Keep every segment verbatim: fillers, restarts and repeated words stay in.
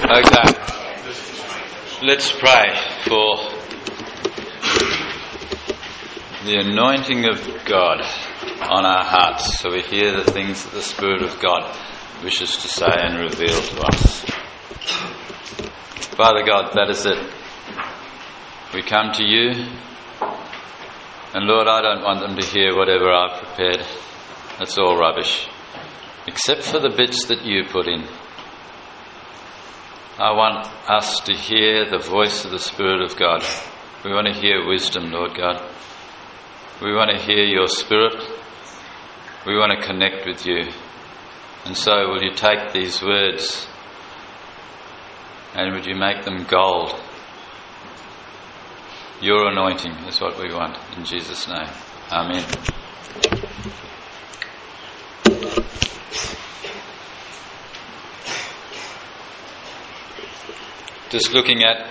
Okay, let's pray for the anointing of God on our hearts so we hear the things that the Spirit of God wishes to say and reveal to us. Father God, that is it. We come to you, and Lord, I don't want them to hear whatever I've prepared. That's all rubbish, except for the bits that you put in. I want us to hear the voice of the Spirit of God. We want to hear wisdom, Lord God. We want to hear your Spirit. We want to connect with you. And so will you take these words and would you make them gold? Your anointing is what we want. In Jesus' name. Amen. Just looking at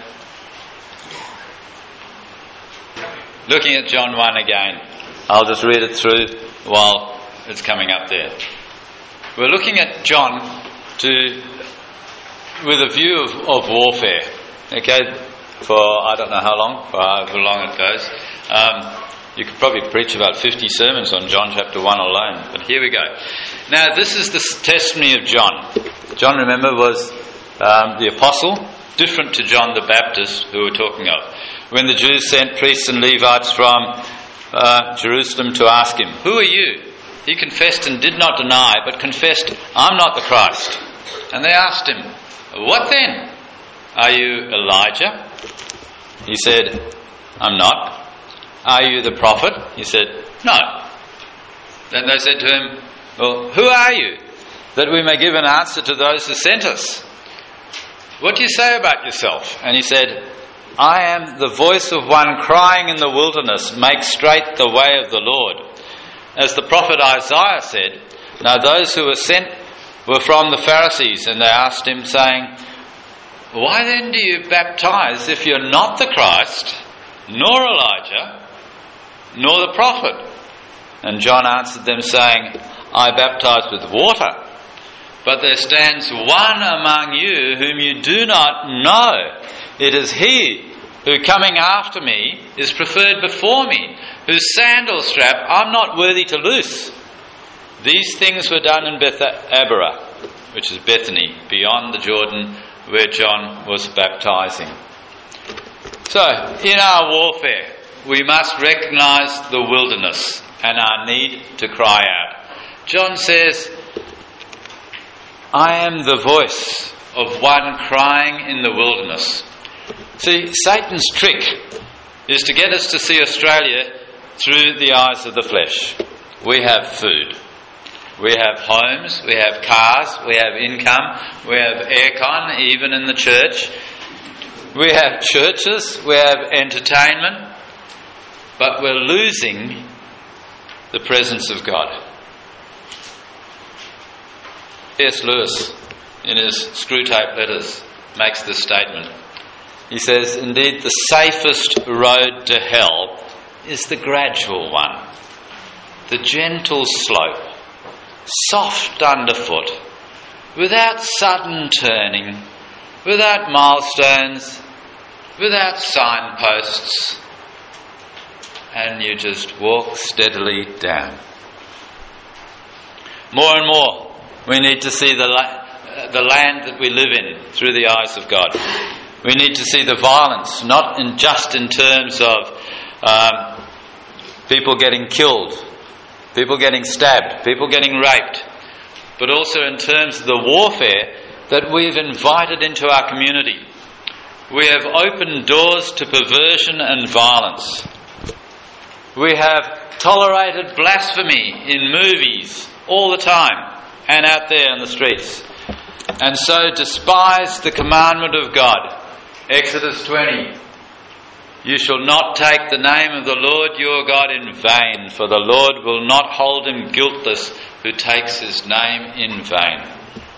looking at John one again. I'll just read it through while it's coming up there. We're looking at John to with a view of, of warfare. Okay, for I don't know how long, for however long it goes. Um, you could probably preach about fifty sermons on John chapter one alone, but here we go. Now, this is the testimony of John. John, remember, was um, the apostle, different to John the Baptist, who we're talking of. When the Jews sent priests and Levites from uh, Jerusalem to ask him, "Who are you?" He confessed and did not deny, but confessed, "I'm not the Christ." And they asked him, "What then? Are you Elijah?" He said, "I'm not." "Are you the prophet?" He said, "No." Then they said to him, "Well, who are you, that we may give an answer to those who sent us? What do you say about yourself?" And he said, "I am the voice of one crying in the wilderness, make straight the way of the Lord. As the prophet Isaiah said, now those who were sent were from the Pharisees, and they asked him, saying, why then do you baptize if you're not the Christ, nor Elijah, nor the prophet? And John answered them, saying, I baptize with water, but there stands one among you whom you do not know. It is he who coming after me is preferred before me, whose sandal strap I'm not worthy to loose. These things were done in Beth Abara, which is Bethany, beyond the Jordan, where John was baptizing. So, in our warfare, we must recognize the wilderness and our need to cry out. John says, I am the voice of one crying in the wilderness. See, Satan's trick is to get us to see Australia through the eyes of the flesh. We have food. We have homes, we have cars, we have income, we have aircon, even in the church. We have churches, we have entertainment, but we're losing the presence of God. C S Lewis, in his Screwtape Letters, makes this statement. He says, indeed, the safest road to hell is the gradual one, the gentle slope, soft underfoot, without sudden turning, without milestones, without signposts, and you just walk steadily down. More and more, we need to see the, la- the land that we live in through the eyes of God. We need to see the violence, not in just in terms of um, people getting killed, people getting stabbed, people getting raped, but also in terms of the warfare that we've invited into our community. We have opened doors to perversion and violence. We have tolerated blasphemy in movies all the time and out there in the streets, and so despised the commandment of God. Exodus twenty, you shall not take the name of the Lord your God in vain, for the Lord will not hold him guiltless who takes his name in vain.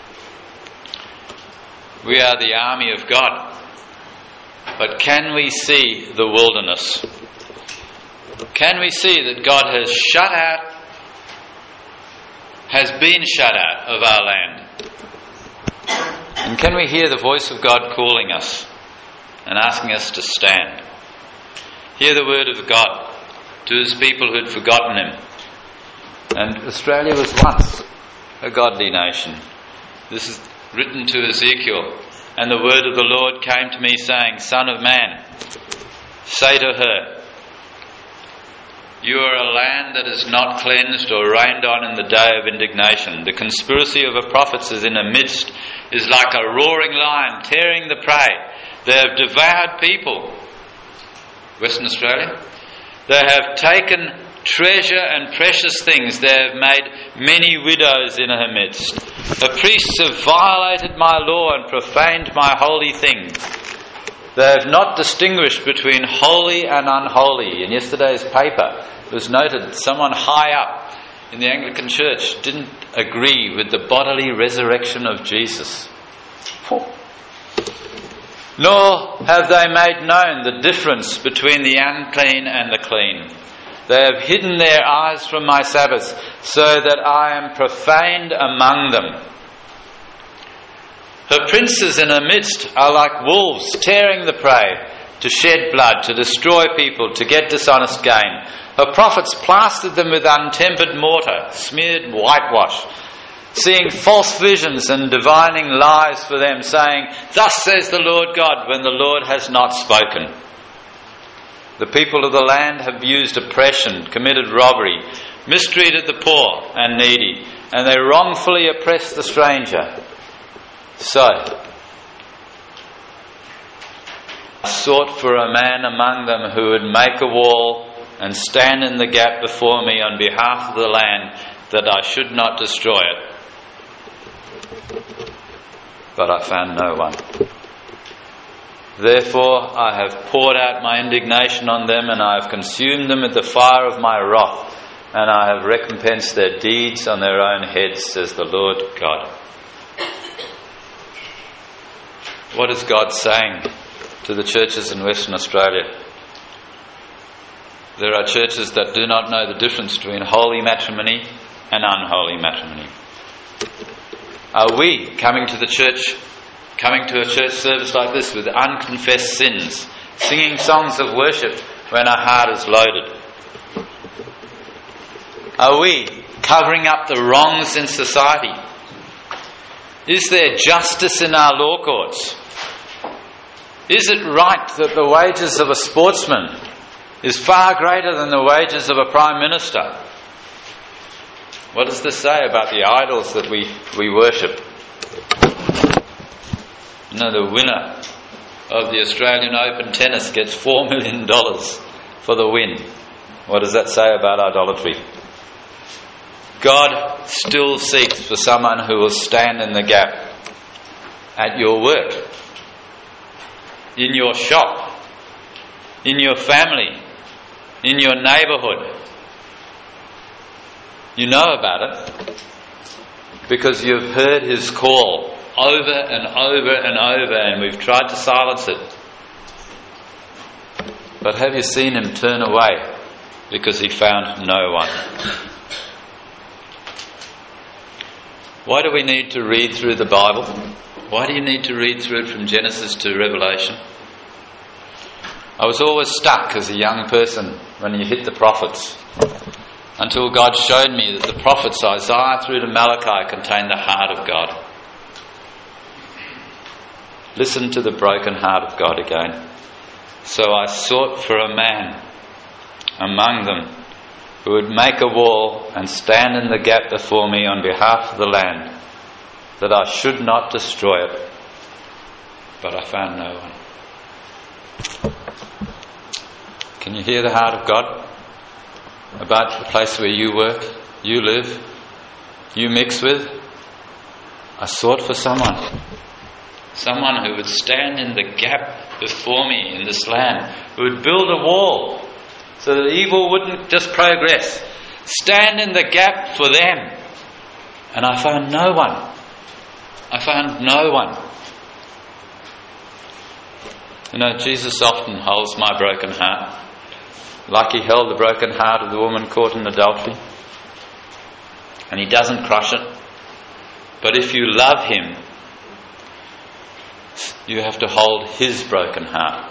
We are the army of God, but can we see the wilderness? Can we see that God has shut out, has been shut out of our land? And can we hear the voice of God calling us and asking us to stand? Hear the word of God to his people who had forgotten him. And Australia was once a godly nation. This is written to Ezekiel. And the word of the Lord came to me, saying, Son of man, say to her, you are a land that is not cleansed or rained on in the day of indignation. The conspiracy of the prophets is in the midst, is like a roaring lion tearing the prey. They have devoured people. Western Australia. They have taken treasure and precious things. They have made many widows in her midst. The priests have violated my law and profaned my holy things. They have not distinguished between holy and unholy. In yesterday's paper it was noted that someone high up in the Anglican Church didn't agree with the bodily resurrection of Jesus. Nor have they made known the difference between the unclean and the clean. They have hidden their eyes from my Sabbaths, so that I am profaned among them. Her princes in her midst are like wolves tearing the prey, to shed blood, to destroy people, to get dishonest gain. Her prophets plastered them with untempered mortar, smeared whitewash, seeing false visions and divining lies for them, saying, Thus says the Lord God, when the Lord has not spoken. The people of the land have used oppression, committed robbery, mistreated the poor and needy, and they wrongfully oppressed the stranger. So, I sought for a man among them who would make a wall and stand in the gap before me on behalf of the land, that I should not destroy it. But I found no one. Therefore I have poured out my indignation on them, and I have consumed them with the fire of my wrath, and I have recompensed their deeds on their own heads, says the Lord God. What is God saying to the churches in Western Australia? There are churches that do not know the difference between holy matrimony and unholy matrimony. Are we coming to the church, coming to a church service like this with unconfessed sins, singing songs of worship when our heart is loaded? Are we covering up the wrongs in society? Is there justice in our law courts? Is it right that the wages of a sportsman is far greater than the wages of a prime minister? What does this say about the idols that we, we worship? You know, the winner of the Australian Open tennis gets four million dollars for the win. What does that say about idolatry? God still seeks for someone who will stand in the gap at your work, in your shop, in your family, in your neighbourhood. You know about it because you've heard his call over and over and over, and we've tried to silence it. But have you seen him turn away because he found no one? Why do we need to read through the Bible? Why do you need to read through it from Genesis to Revelation? I was always stuck as a young person when you hit the prophets, until God showed me that the prophets Isaiah through to Malachi contain the heart of God. Listen to the broken heart of God again. So I sought for a man among them who would make a wall and stand in the gap before me on behalf of the land, that I should not destroy it. But I found no one. Can you hear the heart of God about the place where you work, you live, you mix with? I sought for someone. Someone who would stand in the gap before me in this land, who would build a wall so that evil wouldn't just progress. Stand in the gap for them. And I found no one. I found no one. You know, Jesus often holds my broken heart, like he held the broken heart of the woman caught in adultery. And he doesn't crush it. But if you love him, you have to hold his broken heart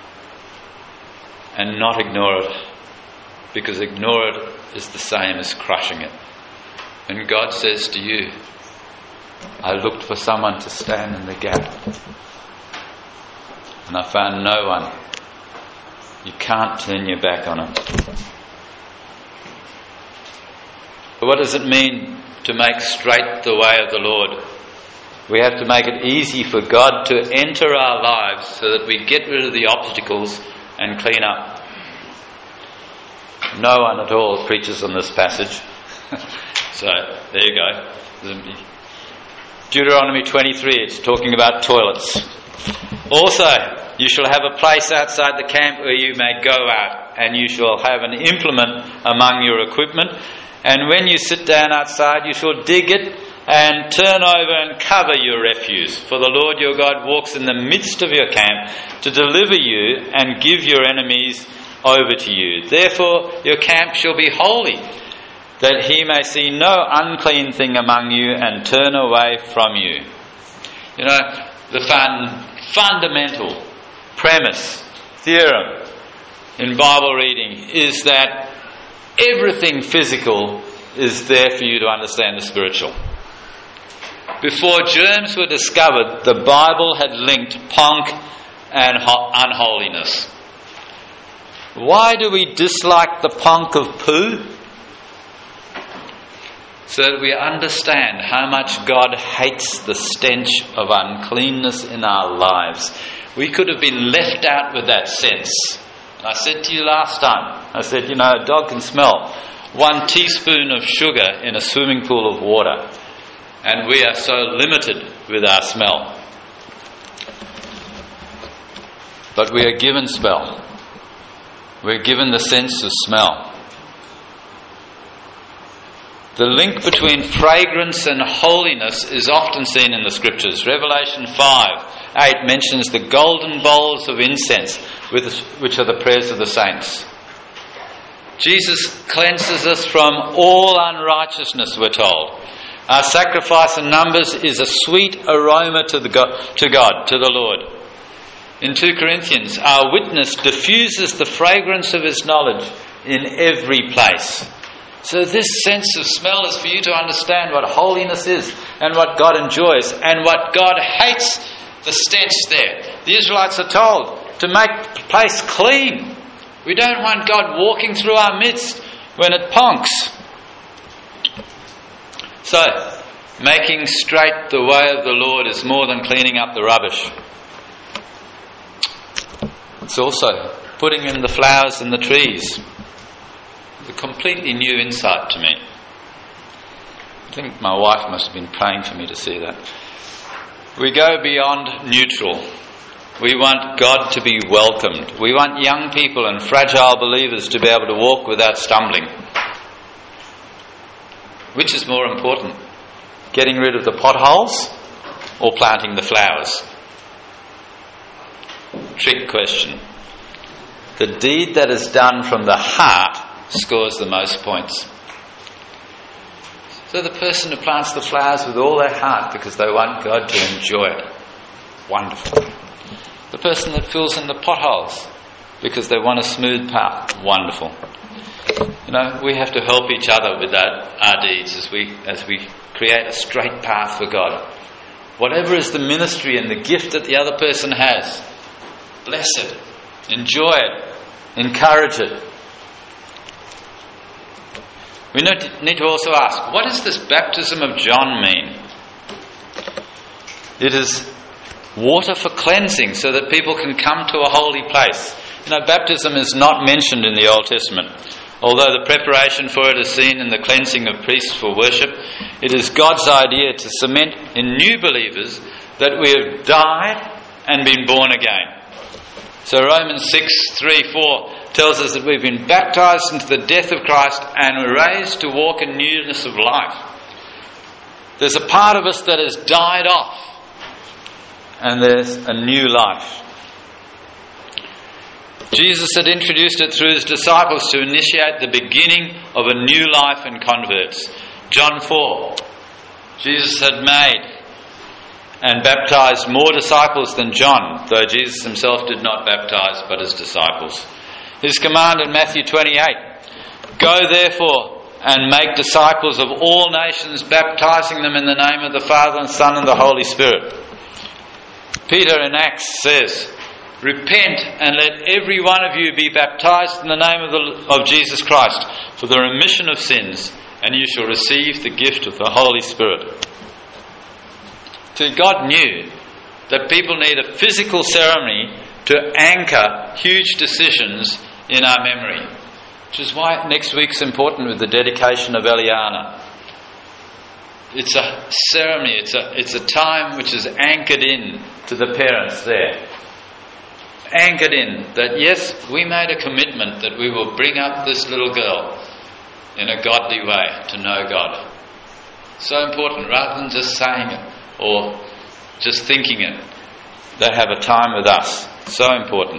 and not ignore it, because ignore it is the same as crushing it. And God says to you, I looked for someone to stand in the gap, and I found no one. You can't turn your back on it. But what does it mean to make straight the way of the Lord? We have to make it easy for God to enter our lives so that we get rid of the obstacles and clean up. No one at all preaches on this passage. So, there you go. Deuteronomy twenty-three, it's talking about toilets. Also, you shall have a place outside the camp where you may go out, and you shall have an implement among your equipment. And when you sit down outside, you shall dig it and turn over and cover your refuse. For the Lord your God walks in the midst of your camp to deliver you and give your enemies over to you. Therefore your camp shall be holy, that he may see no unclean thing among you and turn away from you. You know, the fun, fundamental premise, theorem in Bible reading is that everything physical is there for you to understand the spiritual. Before germs were discovered, the Bible had linked punk and ho- unholiness. Why do we dislike the punk of poo? So that we understand how much God hates the stench of uncleanness in our lives. We could have been left out with that sense. I said to you last time, I said, you know, a dog can smell one teaspoon of sugar in a swimming pool of water. And we are so limited with our smell. But we are given smell. We're given the sense of smell. The link between fragrance and holiness is often seen in the scriptures. Revelation five eight mentions the golden bowls of incense, which are the prayers of the saints. Jesus cleanses us from all unrighteousness, we're told. Our sacrifice in Numbers is a sweet aroma to the God, to God, to the Lord. In two Corinthians, our witness diffuses the fragrance of his knowledge in every place. So this sense of smell is for you to understand what holiness is and what God enjoys and what God hates, the stench there. The Israelites are told to make the place clean. We don't want God walking through our midst when it punks. So, making straight the way of the Lord is more than cleaning up the rubbish. It's also putting in the flowers and the trees. A completely new insight to me. I think my wife must have been praying for me to see that. We go beyond neutral. We want God to be welcomed. We want young people and fragile believers to be able to walk without stumbling. Which is more important? Getting rid of the potholes or planting the flowers? Trick question. The deed that is done from the heart scores the most points. So the person who plants the flowers with all their heart because they want God to enjoy it. Wonderful. The person that fills in the potholes because they want a smooth path. Wonderful. You know, we have to help each other with that, our deeds as we as we create a straight path for God. Whatever is the ministry and the gift that the other person has, bless it, enjoy it, encourage it. We need to also ask, what does this baptism of John mean? It is water for cleansing so that people can come to a holy place. You know, baptism is not mentioned in the Old Testament. Although the preparation for it is seen in the cleansing of priests for worship, it is God's idea to cement in new believers that we have died and been born again. So Romans six, three, four tells us that we've been baptised into the death of Christ and raised to walk in newness of life. There's a part of us that has died off and there's a new life. Jesus had introduced it through his disciples to initiate the beginning of a new life in converts. John four, Jesus had made and baptized more disciples than John, though Jesus himself did not baptize but his disciples. His command in Matthew twenty-eight, "Go therefore and make disciples of all nations, baptizing them in the name of the Father and Son and the Holy Spirit." Peter in Acts says, "Repent and let every one of you be baptized in the name of, the, of Jesus Christ for the remission of sins, and you shall receive the gift of the Holy Spirit." So God knew that people need a physical ceremony to anchor huge decisions in our memory, which is why next week's important with the dedication of Eliana. It's a ceremony, it's a, it's a time which is anchored in to the parents there. Anchored in that, yes, we made a commitment that we will bring up this little girl in a godly way to know God. So important, rather than just saying it or just thinking it. They have a time with us. So important.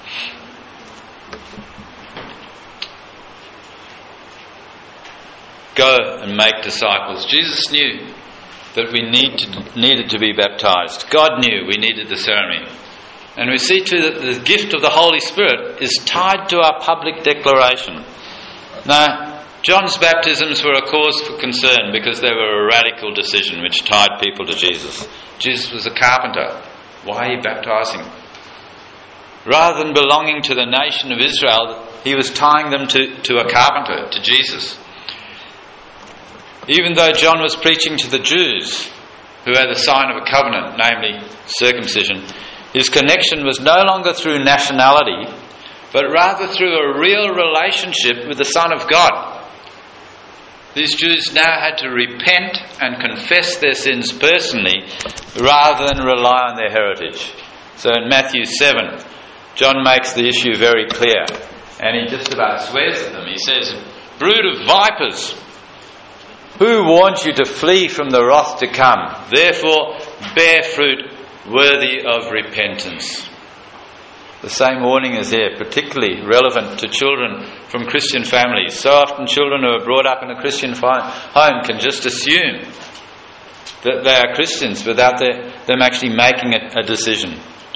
Go and make disciples. Jesus knew that we need to, needed to be baptized. God knew we needed the ceremony. And we see too that the gift of the Holy Spirit is tied to our public declaration. Now, John's baptisms were a cause for concern because they were a radical decision which tied people to Jesus. Jesus was a carpenter. Why are you baptizing? Rather than belonging to the nation of Israel, he was tying them to, to a carpenter, to Jesus. Even though John was preaching to the Jews, who had the sign of a covenant, namely circumcision, his connection was no longer through nationality, but rather through a real relationship with the Son of God. These Jews now had to repent and confess their sins personally rather than rely on their heritage. So in Matthew seven, John makes the issue very clear, and he just about swears at them. He says, "Brood of vipers, who warned you to flee from the wrath to come? Therefore bear fruit worthy of repentance." The same warning is here, particularly relevant to children from Christian families. So often children who are brought up in a Christian home can just assume that they are Christians without their, them actually making a, a decision.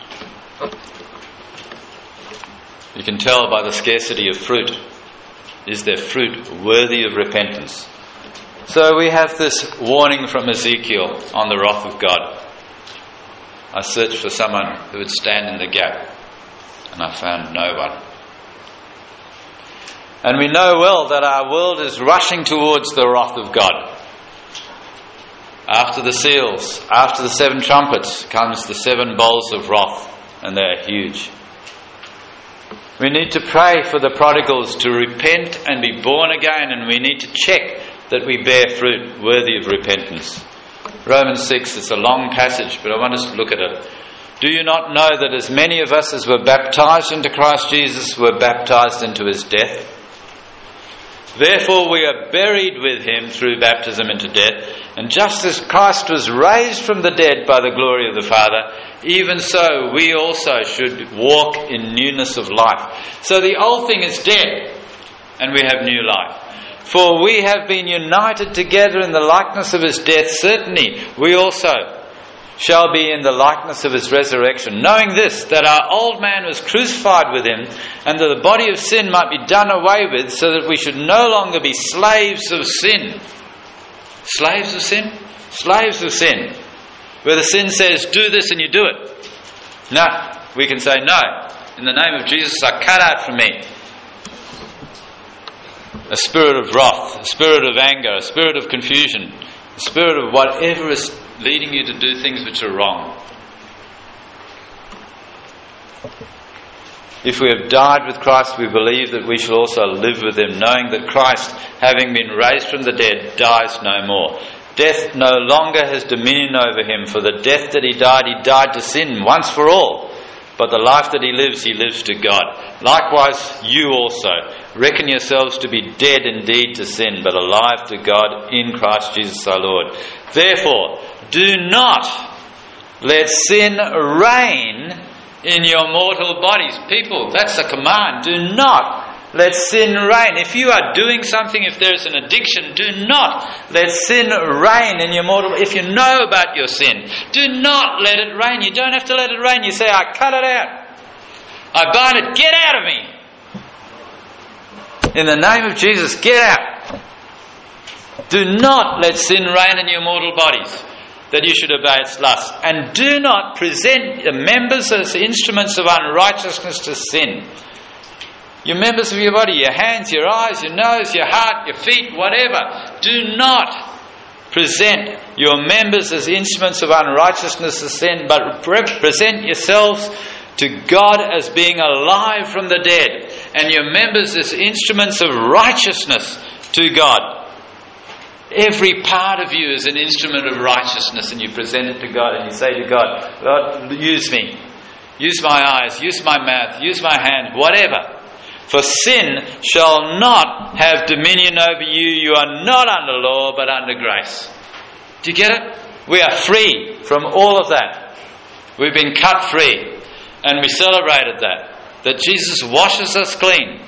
You can tell by the scarcity of fruit. Is their fruit worthy of repentance? So we have this warning from Ezekiel on the wrath of God. I searched for someone who would stand in the gap, and I found no one. And we know well that our world is rushing towards the wrath of God. After the seals, after the seven trumpets, comes the seven bowls of wrath, and they are huge. We need to pray for the prodigals to repent and be born again, and we need to check that we bear fruit worthy of repentance. Romans six, it's a long passage, but I want us to look at it. "Do you not know that as many of us as were baptized into Christ Jesus were baptized into his death? Therefore we are buried with him through baptism into death, and just as Christ was raised from the dead by the glory of the Father, even so we also should walk in newness of life." So the old thing is dead, and we have new life. "For we have been united together in the likeness of his death, certainly we also shall be in the likeness of his resurrection, knowing this, that our old man was crucified with him, and that the body of sin might be done away with, so that we should no longer be slaves of sin." Slaves of sin? Slaves of sin. Where the sin says, do this and you do it. No, we can say, no, in the name of Jesus, I cut out from me a spirit of wrath, a spirit of anger, a spirit of confusion, a spirit of whatever is leading you to do things which are wrong. If we have died with Christ, we believe that we shall also live with him, knowing that Christ, having been raised from the dead, dies no more. Death no longer has dominion over him, for the death that he died, he died to sin once for all. But the life that he lives, he lives to God. Likewise, you also reckon yourselves to be dead indeed to sin, but alive to God in Christ Jesus our Lord. Therefore, do not let sin reign in your mortal bodies. People, that's a command. Do not let sin reign. If you are doing something, if there is an addiction, do not let sin reign in your mortal. If you know about your sin, do not let it reign. You don't have to let it reign. You say, I cut it out. I bind it. Get out of me. In the name of Jesus, get out. Do not let sin reign in your mortal bodies, that you should obey its lust. And do not present your members as instruments of unrighteousness to sin. Your members of your body, your hands, your eyes, your nose, your heart, your feet, whatever. Do not present your members as instruments of unrighteousness to sin, but present yourselves to God as being alive from the dead, and your members as instruments of righteousness to God. Every part of you is an instrument of righteousness, and you present it to God and you say to God, Lord, use me. Use my eyes, use my mouth, use my hand, whatever. For sin shall not have dominion over you. You are not under law, but under grace. Do you get it? We are free from all of that. We've been cut free. And we celebrated that. That Jesus washes us clean.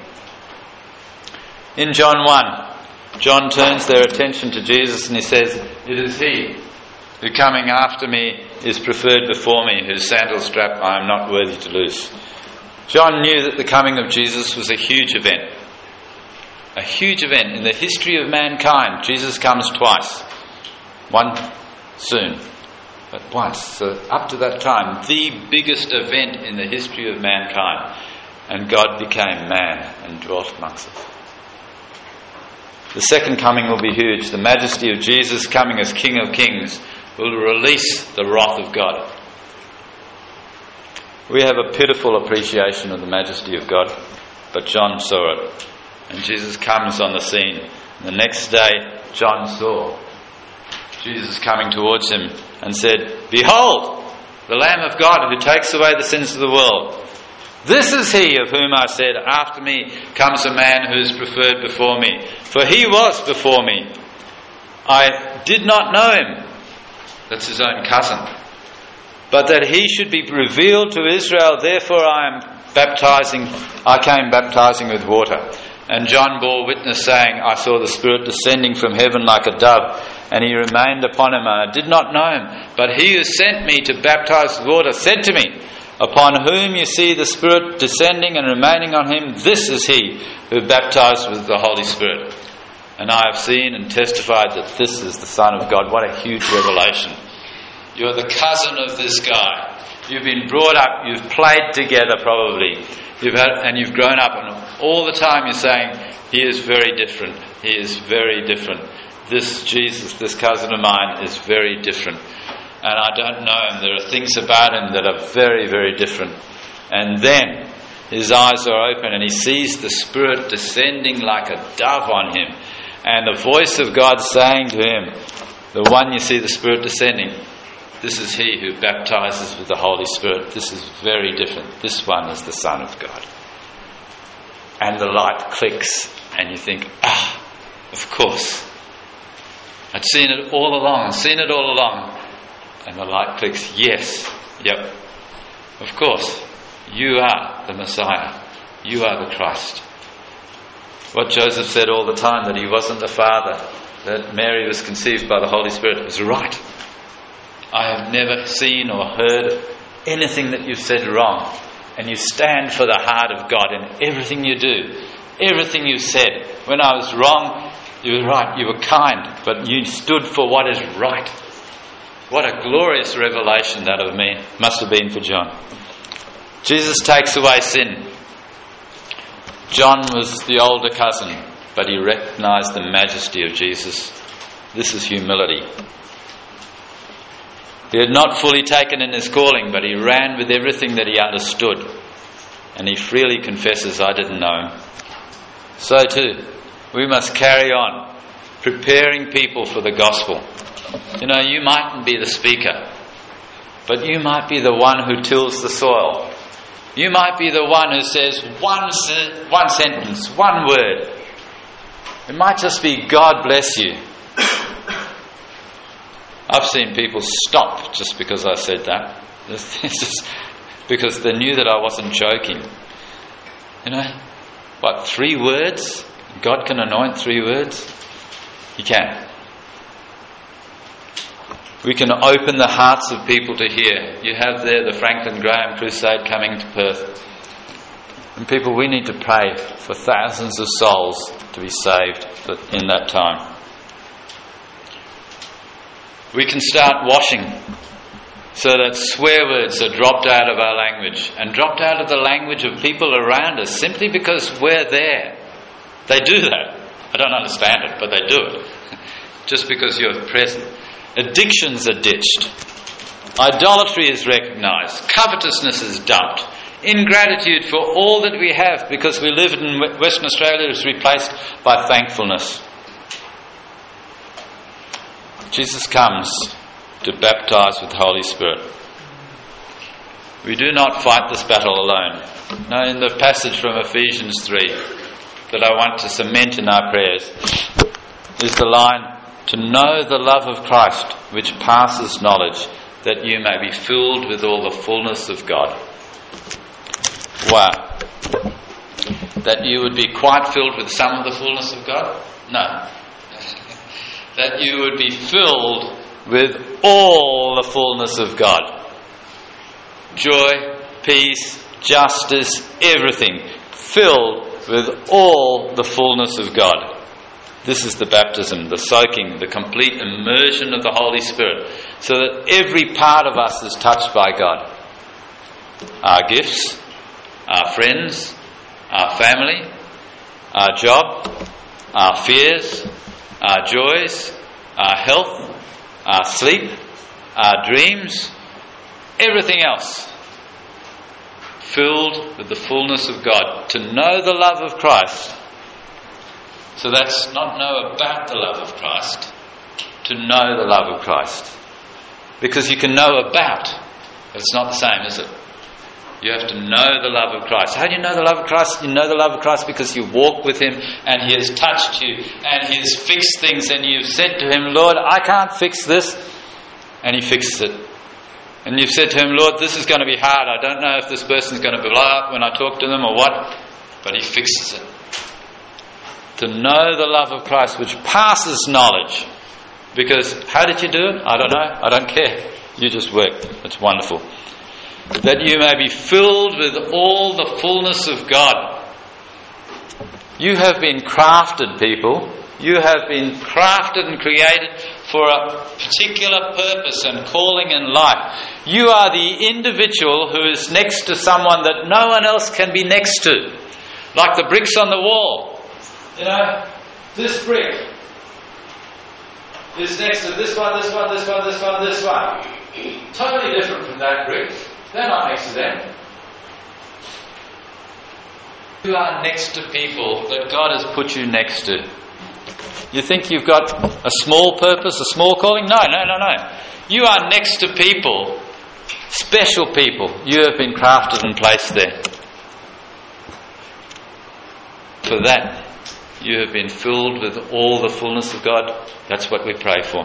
In John one, John turns their attention to Jesus and he says, it is he who coming after me is preferred before me, whose sandal strap I am not worthy to loose. John knew that the coming of Jesus was a huge event. A huge event in the history of mankind. Jesus comes twice. One soon, but once. So up to that time, the biggest event in the history of mankind. And God became man and dwelt amongst us. The second coming will be huge. The majesty of Jesus coming as King of Kings will release the wrath of God. We have a pitiful appreciation of the majesty of God, but John saw it. And Jesus comes on the scene. And the next day, John saw Jesus coming towards him and said, behold, the Lamb of God who takes away the sins of the world. This is he of whom I said, after me comes a man who is preferred before me. For he was before me. I did not know him. That's his own cousin. But that he should be revealed to Israel, therefore I am baptizing, I came baptizing with water. And John bore witness, saying, I saw the Spirit descending from heaven like a dove, and he remained upon him, and I did not know him. But he who sent me to baptize with water said to me, upon whom you see the Spirit descending and remaining on him, this is he who baptized with the Holy Spirit. And I have seen and testified that this is the Son of God. What a huge revelation. You're the cousin of this guy. You've been brought up, you've played together probably, you've had, and you've grown up, and all the time you're saying, he is very different, he is very different. This Jesus, this cousin of mine, is very different. And I don't know him. There are things about him that are very, very different. And then his eyes are open and he sees the Spirit descending like a dove on him. And the voice of God saying to him, the one you see the Spirit descending, this is he who baptizes with the Holy Spirit. This is very different. This one is the Son of God. And the light clicks and you think, ah, of course. I'd seen it all along, seen it all along. And the light clicks, yes, yep, of course, you are the Messiah, you are the Christ. What Joseph said all the time, that he wasn't the father, that Mary was conceived by the Holy Spirit, was right. I have never seen or heard anything that you've said wrong, and you stand for the heart of God in everything you do, everything you've said. When I was wrong, you were right, you were kind, but you stood for what is right. What a glorious revelation that of me must have been for John. Jesus takes away sin. John was the older cousin, but he recognized the majesty of Jesus. This is humility. He had not fully taken in his calling, but he ran with everything that he understood. And he freely confesses, I didn't know him. So too, we must carry on, preparing people for the gospel. You know, you mightn't be the speaker, but you might be the one who tills the soil. You might be the one who says one, se- one sentence, one word. It might just be, God bless you. I've seen people stop just because I said that. It's just because they knew that I wasn't joking. You know, what, three words? God can anoint three words? He can. We can open the hearts of people to hear. You have there the Franklin Graham Crusade coming to Perth. And people, we need to pray for thousands of souls to be saved in that time. We can start washing so that swear words are dropped out of our language and dropped out of the language of people around us simply because we're there. They do that. I don't understand it, but they do it. Just because you're present. Addictions are ditched. Idolatry is recognised. Covetousness is dumped. Ingratitude for all that we have because we live in Western Australia is replaced by thankfulness. Jesus comes to baptise with the Holy Spirit. We do not fight this battle alone. No, in the passage from Ephesians three that I want to cement in our prayers is the line, to know the love of Christ which passes knowledge, that you may be filled with all the fullness of God. Wow. That you would be quite filled with some of the fullness of God? No. That you would be filled with all the fullness of God. Joy, peace, justice, everything. Filled with all the fullness of God. This is the baptism, the soaking, the complete immersion of the Holy Spirit, so that every part of us is touched by God. Our gifts, our friends, our family, our job, our fears, our joys, our health, our sleep, our dreams, everything else, filled with the fullness of God. To know the love of Christ. So that's not know about the love of Christ, to know the love of Christ. Because you can know about, but it's not the same, is it? You have to know the love of Christ. How do you know the love of Christ? You know the love of Christ because you walk with Him and He has touched you and He has fixed things, and you've said to Him, Lord, I can't fix this, and He fixes it. And you've said to Him, Lord, this is going to be hard. I don't know if this person's going to blow up when I talk to them or what, but He fixes it. To know the love of Christ which passes knowledge. Because how did you do it? I don't know. I don't care. You just worked. It's wonderful. That you may be filled with all the fullness of God. You have been crafted, people. You have been crafted and created for a particular purpose and calling in life. You are the individual who is next to someone that no one else can be next to. Like the bricks on the wall. You know, this brick is next to this one, this one, this one, this one, this one. Totally different from that brick. They're not next to them. You are next to people that God has put you next to. You think you've got a small purpose, a small calling? No, no, no, no. You are next to people, special people. You have been crafted and placed there. For that, you have been filled with all the fullness of God. That's what we pray for.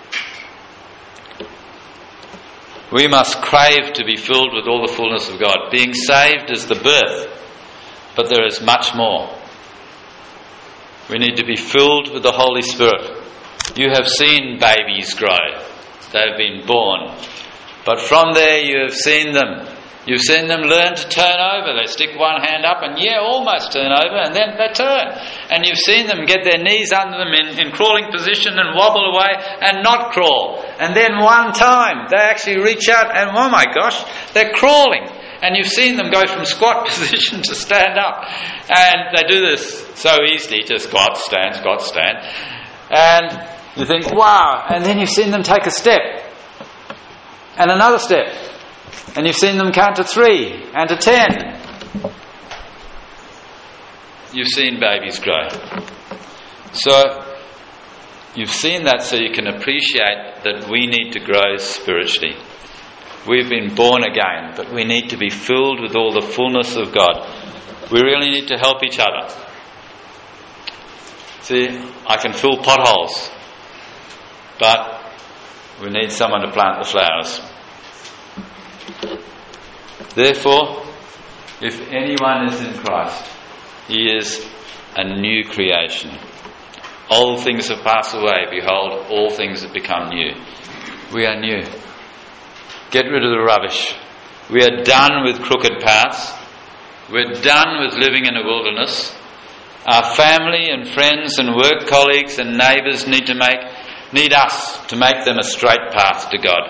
We must crave to be filled with all the fullness of God. Being saved is the birth, but there is much more. We need to be filled with the Holy Spirit. You have seen babies grow. They have been born. But from there you have seen them. You've seen them learn to turn over. They stick one hand up and, yeah, almost turn over, and then they turn. And you've seen them get their knees under them in, in crawling position and wobble away and not crawl. And then one time they actually reach out and, oh my gosh, they're crawling. And you've seen them go from squat position to stand up. And they do this so easily, just squat, stand, squat, stand. And you think, wow. And then you've seen them take a step. And another step. And you've seen them count to three and to ten. You've seen babies grow. So, you've seen that so you can appreciate that we need to grow spiritually. We've been born again, but we need to be filled with all the fullness of God. We really need to help each other. See, I can fill potholes, but we need someone to plant the flowers. Therefore, if anyone is in Christ, He is a new creation. Old things have passed away. Behold, all things have become new. We are new. Get rid of the rubbish. We are done with crooked paths. We're done with living in a wilderness. Our family and friends and work colleagues and neighbours need to make need us to make them a straight path to God.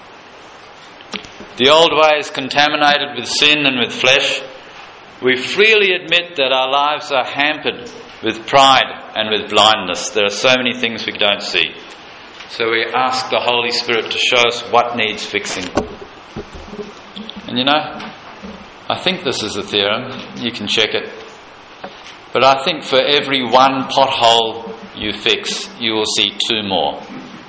The old way is contaminated with sin and with flesh. We freely admit that our lives are hampered with pride and with blindness. There are so many things we don't see. So we ask the Holy Spirit to show us what needs fixing. And you know, I think this is a theorem. You can check it. But I think for every one pothole you fix, you will see two more.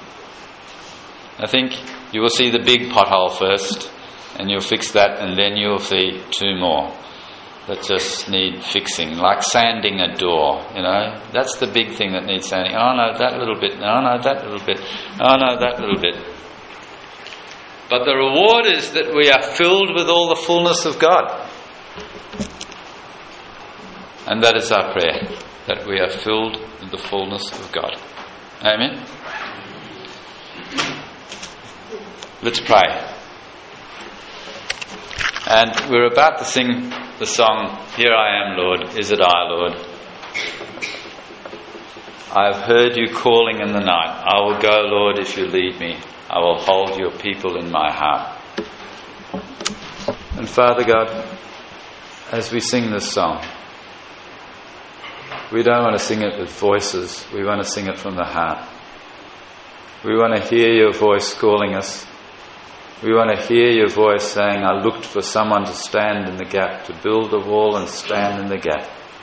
I think you will see the big pothole first, and you'll fix that, and then you'll see two more that just need fixing, like sanding a door, you know. That's the big thing that needs sanding. Oh no, that little bit. Oh no, that little bit. Oh no, that little bit. But the reward is that we are filled with all the fullness of God. And that is our prayer, that we are filled with the fullness of God. Amen? Let's pray. And we're about to sing the song, Here I Am, Lord, Is It I, Lord? I have heard you calling in the night. I will go, Lord, if you lead me. I will hold your people in my heart. And Father God, as we sing this song, we don't want to sing it with voices. We want to sing it from the heart. We want to hear your voice calling us. We want to hear your voice saying, I looked for someone to stand in the gap, to build a wall and stand in the gap.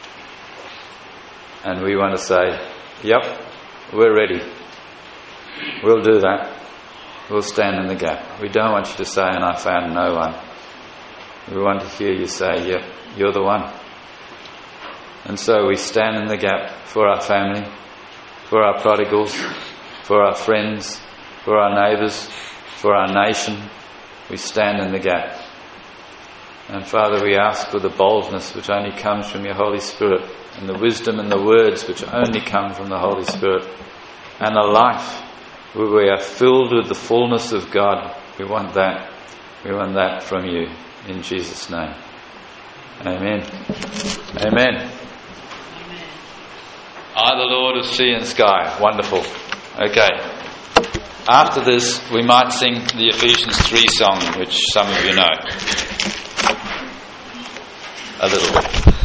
And we want to say, yep, we're ready. We'll do that. We'll stand in the gap. We don't want you to say, and I found no one. We want to hear you say, yep, you're the one. And so we stand in the gap for our family, for our prodigals, for our friends, for our neighbours, for our nation. We stand in the gap. And Father, we ask for the boldness which only comes from your Holy Spirit, and the wisdom and the words which only come from the Holy Spirit, and a life where we are filled with the fullness of God. We want that. We want that from you. In Jesus' name. Amen. Amen. I, the Lord of sea and sky. Wonderful. Okay. After this, we might sing the Ephesians three song, which some of you know. A little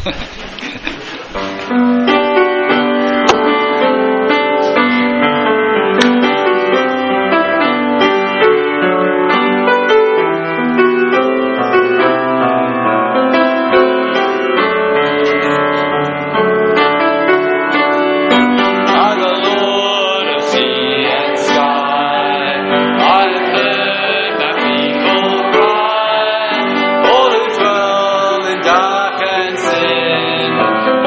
bit. All who dwell in dark and sin,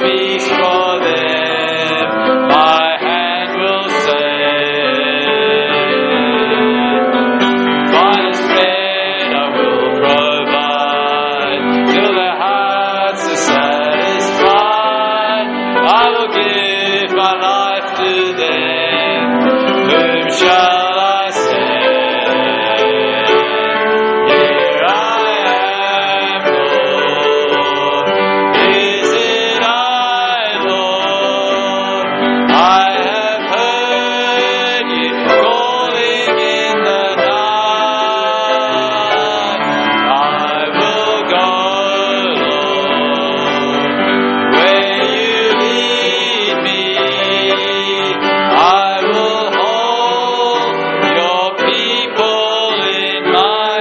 peace for them, my hand will save. Finest bread I will provide, till their hearts are satisfied. I will give my life to them. Whom shall I send? Here I am, Lord. Is it I, Lord? I have heard you calling in the night. I will go, Lord, where you lead me. I will hold your people in my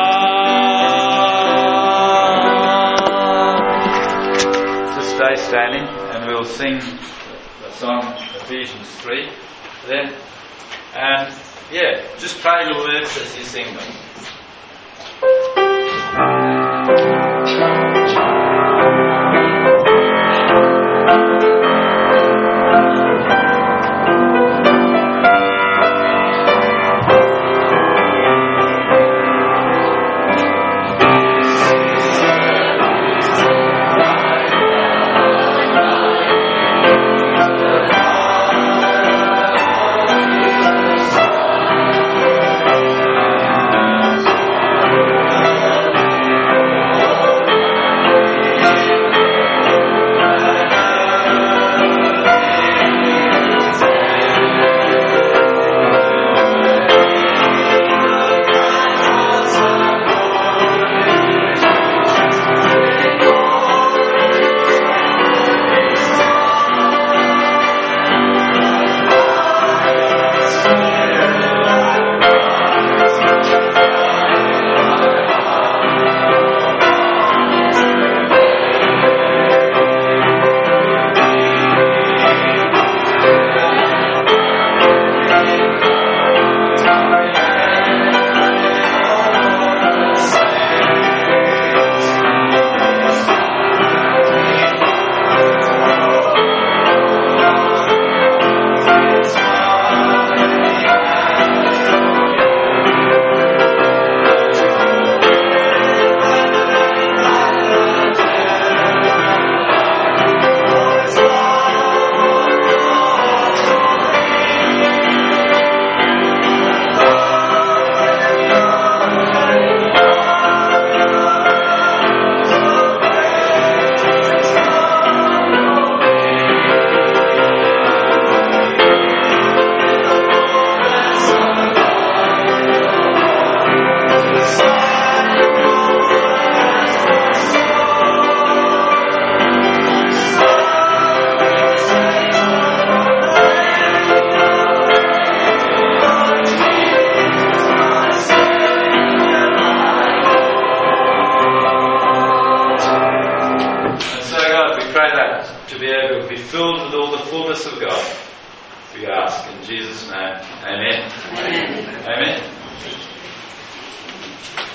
heart. Just stay standing and we'll sing the song Ephesians three then. And yeah, just pray the words as you sing them. To be able to be filled with all the fullness of God. We ask in Jesus' name. Amen. Amen. Amen.